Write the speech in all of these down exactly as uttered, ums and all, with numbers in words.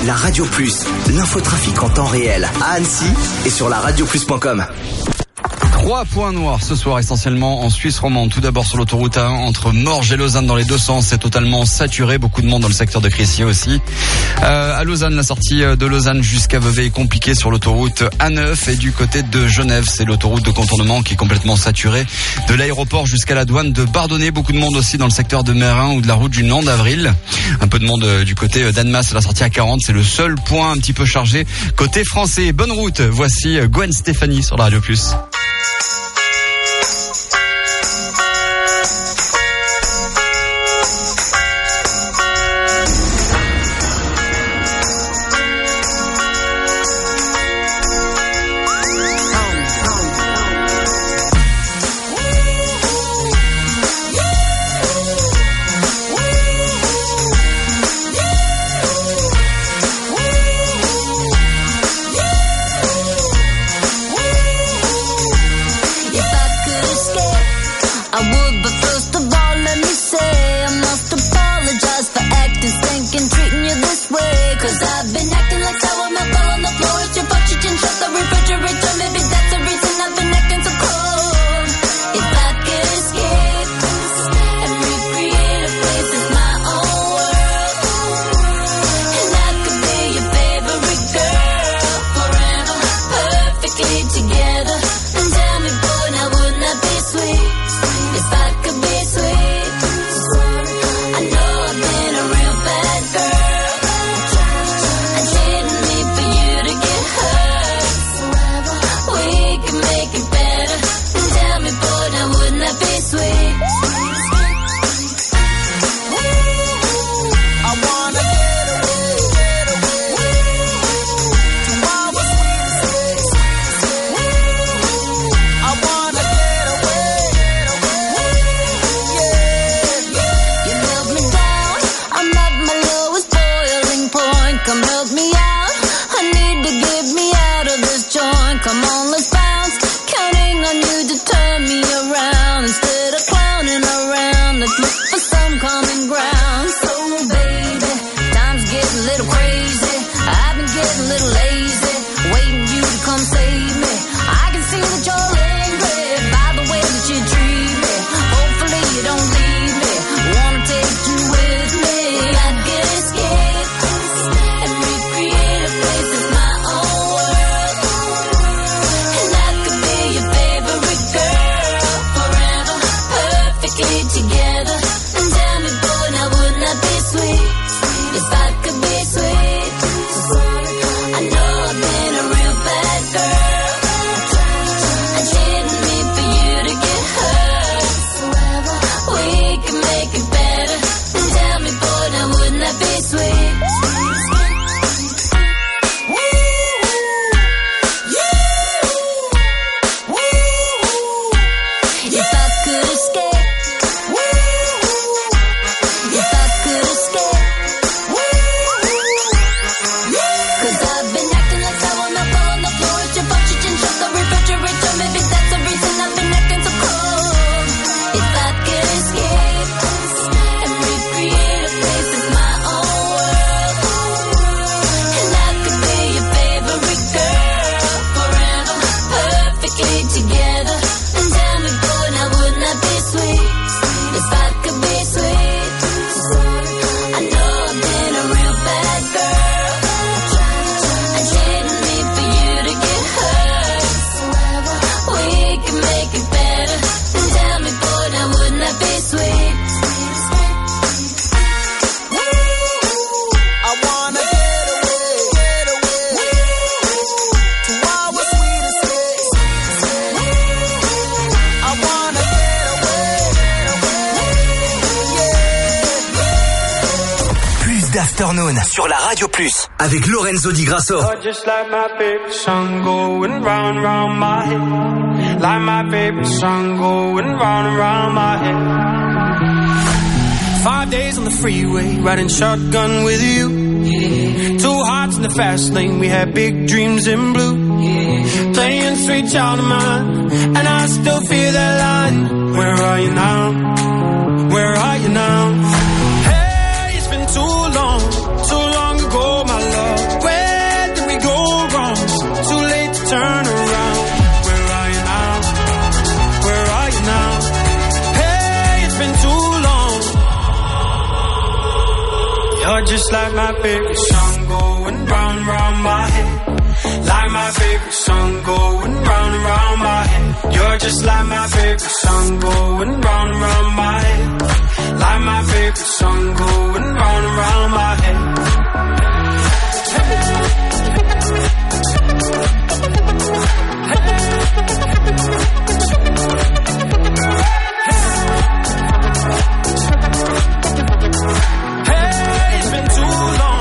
La Radio Plus, l'infotrafic en temps réel à Annecy et sur la radio plus point com. Trois points noirs ce soir essentiellement en Suisse romande. Tout d'abord sur l'autoroute A un entre Morges et Lausanne dans les deux sens, c'est totalement saturé. Beaucoup de monde dans le secteur de Crissier aussi. Euh, à Lausanne, la sortie de Lausanne jusqu'à Vevey est compliquée sur l'autoroute A neuf et du côté de Genève, c'est l'autoroute de contournement qui est complètement saturée. De l'aéroport jusqu'à la douane de Bardonnay, beaucoup de monde aussi dans le secteur de Mérin ou de la route du Nant d'Avril. Un peu de monde du côté d'Annemasse, la sortie à quarante, c'est le seul point un petit peu chargé. Côté français, bonne route. Voici Gwen Stefani sur la Radio Plus. Afternoon sur la Radio Plus avec Lorenzo Di Grasso. Oh, just like my favorite song going round round my head. Like my favorite song going round and round my head. Five days on the freeway, riding shotgun with you. Yeah. Two hearts in the fast lane, we had big dreams in blue. Yeah. Playing sweet child of mine, and I still feel that line. Where are you now? Where are you now? Hey, it's been too long, too long ago, my love. You're just like my favorite song going round and round my head. Like my favorite song going round and round my head. You're just like my favorite song going round and round my head. Like my favorite song going round and round my head. Hey, it's been too long.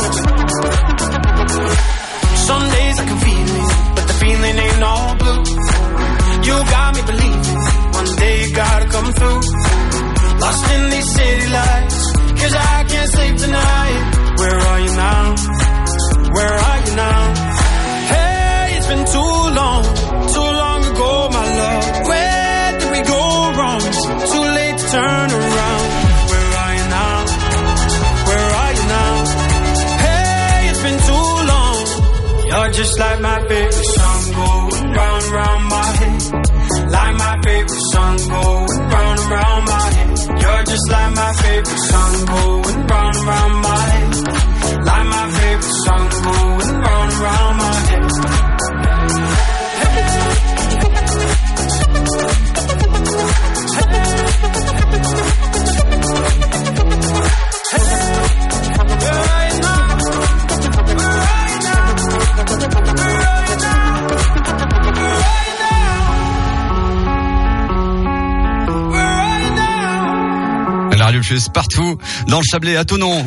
Some days I can feel it, but the feeling ain't all blue. You got me believing one day you gotta come through. Lost in these city lights, cause I can't sleep tonight. Where are you now? Where are you now? Hey, it's been too long, too long ago, my love. Where did we go wrong? Too late to turn around. Where are you now? Where are you now? Hey, it's been too long. You're just like my favorite song going round and round my head. Like my favorite song going round and round my head. You're just like my favorite song going round and round my head. Like my favorite song going round and round my head. La Radio Plus partout dans le Chablais à Thonon.